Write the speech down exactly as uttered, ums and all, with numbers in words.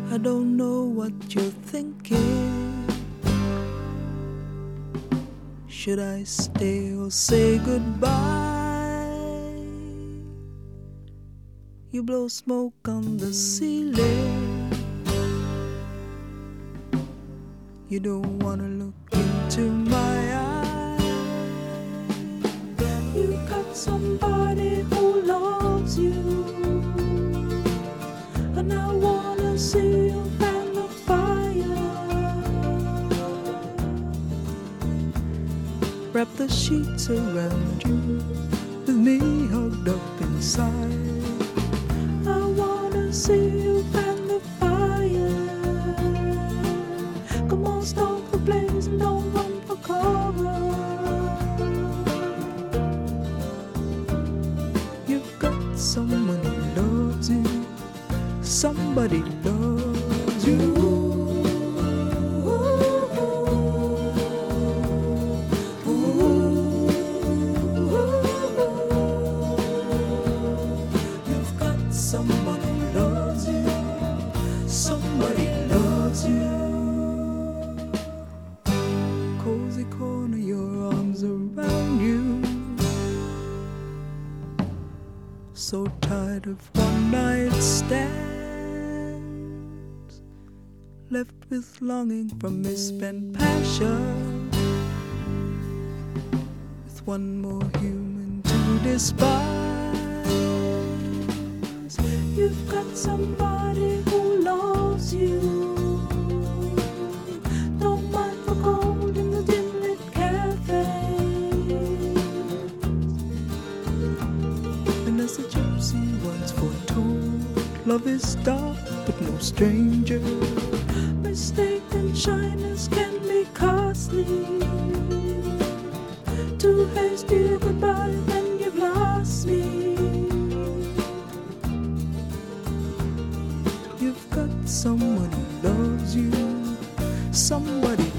I don't know what you're thinking. Should I stay or say goodbye? You blow smoke on the ceiling. You don't wanna look into my eyes. You got somebody who loves you, and I wanna see you fan the fire. Wrap the sheets around you, with me hugged up inside. I wanna see you fan the fire. Come on, stoke the blaze and don't run for cover. You've got someone who loves you. Somebody loves you. You've got someone who loves you. Somebody loves you. Cozy corner, your arms around you. So tired of one night stands, left with longing for misspent passion, with one more human to despise. You've got somebody who loves you. Don't mind for cold in the dim lit cafe. And as the gypsy once foretold, love is dark but no stranger. Mistaken shyness can be costly. Too hasty a goodbye, then you've lost me. You've got someone who loves you. Somebody